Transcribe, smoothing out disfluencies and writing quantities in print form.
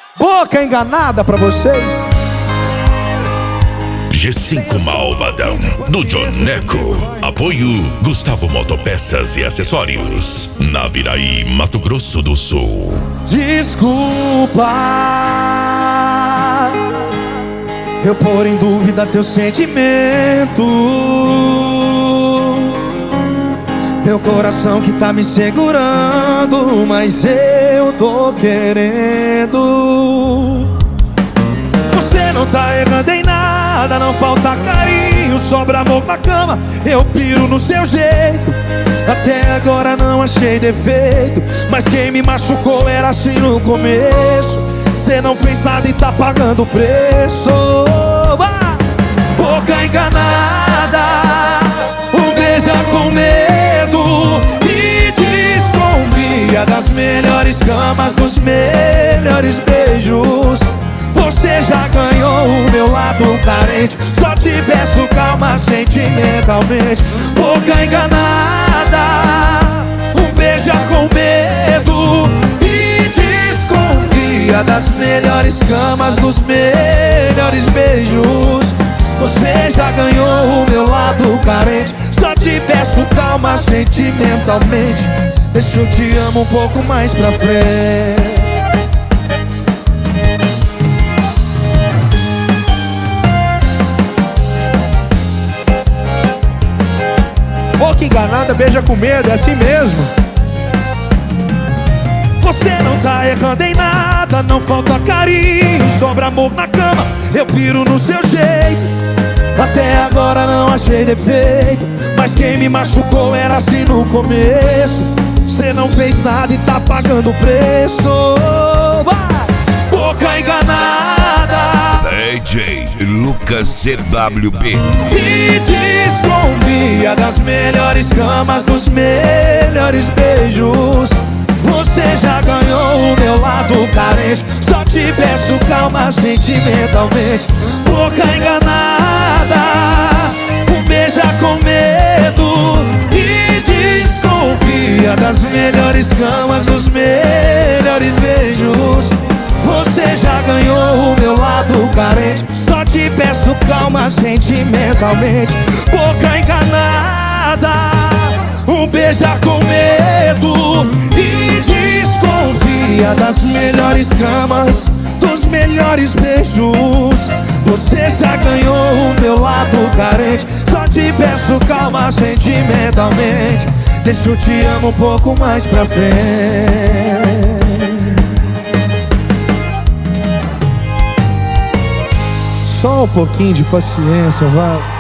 Boca enganada pra vocês. G5 Malvadão, no Joneco. Apoio Gustavo Motopeças e Acessórios, Naviraí, Mato Grosso do Sul. Desculpa eu pôr em dúvida teu sentimento. Meu coração que tá me segurando, mas eu tô querendo. Você não tá errando em nada, não falta carinho, sobra amor na cama, eu piro no seu jeito. Até agora não achei defeito, mas quem me machucou era assim no começo. Cê não fez nada e tá pagando o preço. Boca enganada, beija com medo e desconfia das melhores camas, dos melhores beijos. Você já ganhou o meu lado carente, só te peço calma sentimentalmente. Boca enganada, beija com medo e desconfia das melhores camas, dos melhores beijos. Você já ganhou o meu lado carente, só te peço calma sentimentalmente. Deixa eu te amo um pouco mais pra frente. Boca enganada, beija com medo, é assim mesmo. Você não tá errando em nada, não falta carinho, sobra amor na cama, eu piro no seu jeito. Até agora não achei defeito, mas quem me machucou era assim no começo. Você não fez nada e tá pagando o preço. Boca enganada, DJ Lucas CWB. e desconfia das melhores camas, dos melhores beijos. Você já ganhou o meu lado carente, só te peço calma sentimentalmente. Boca enganada, beija com medo e desconfia das melhores camas, dos melhores beijos. Você já ganhou o meu lado carente, só te peço calma sentimentalmente. Boca enganada, beija com medo e desconfia das melhores camas, dos melhores beijos. Você já ganhou o meu lado carente, só te peço calma sentimentalmente. Deixa eu te amo um pouco mais pra frente. Só um pouquinho de paciência, vai.